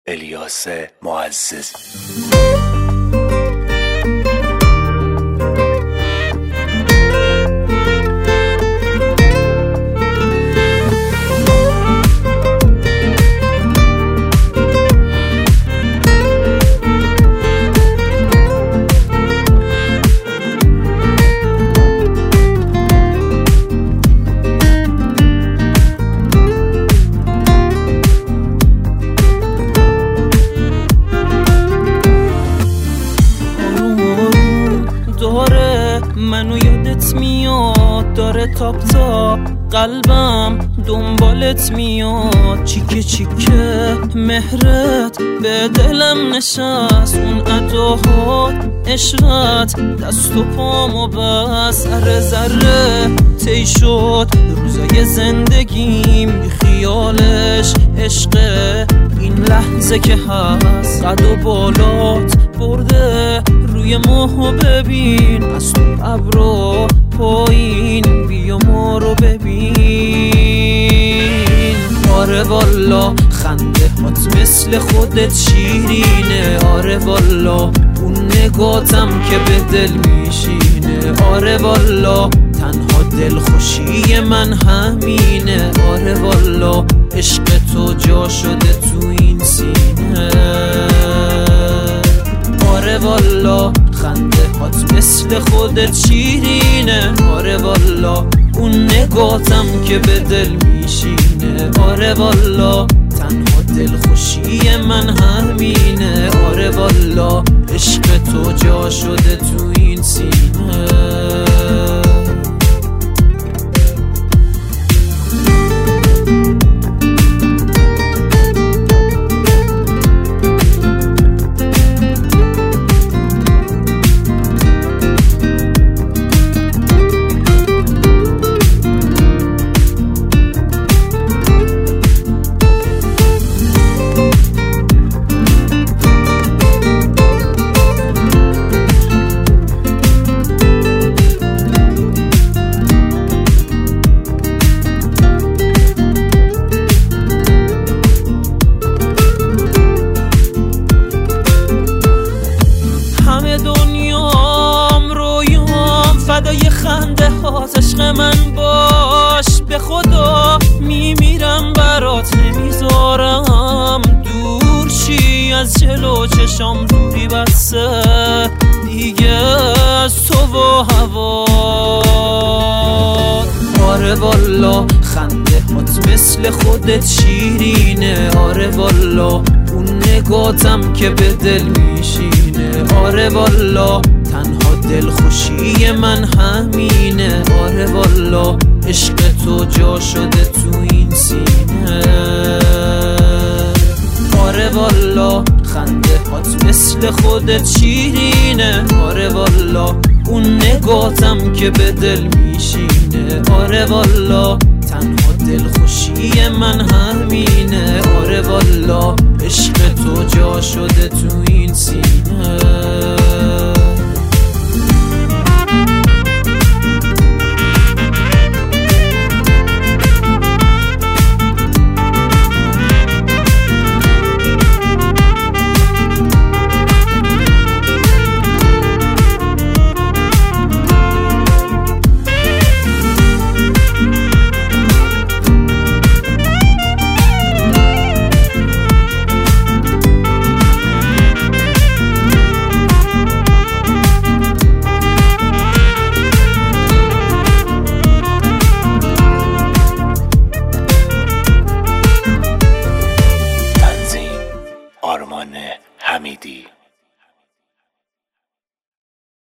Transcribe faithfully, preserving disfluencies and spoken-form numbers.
الیاس معزز. منو یادت میاد داره تاپ تا قلبم دنبالت میاد، چیکه چیکه مهرت به دلم نشست، اون اداهات عشقت دست و پامو بس، ذره ذره تی شد روزای زندگیم، بی خیالش عشقه این لحظه که هست، قد و بالات برده روی ماهو ببین، از تو ابرو پایین بیا ما رو ببین. آره والا خنده هات مثل خودت شیرینه، آره والا اون نگاتم که به دل میشینه، آره والا تنها دلخوشی من همینه، آره والا عشق تو جا شده تو این سینه، آره والا خنده هات مثل خودت شیرینه، آره والا اون نگاتم که به دل میشینه، آره والا تنها دلخوشی من همینه، آره والا عشق تو جا شده تو این سینه. فدای خنده هات عشق من باش، به خدا میمیرم برات، نمیذارم دور شی از جلو چشام، دوری بسته دیگه از تو و هوا. آره والا خنده هات مثل خودت شیرینه، آره والا اون نگاتم که به دل میشینه، آره والا تنها دلخوشی من همینه، آره والا عشق تو جا شده تو این سینه، آره والا خنده هات مثل خودت شیرینه، آره والا اون نگاتم که به دل میشینه، آره والا تنها دلخوشی من همینه، آره والا عشق تو جا شده تو این سینه. آرمان حمیدی.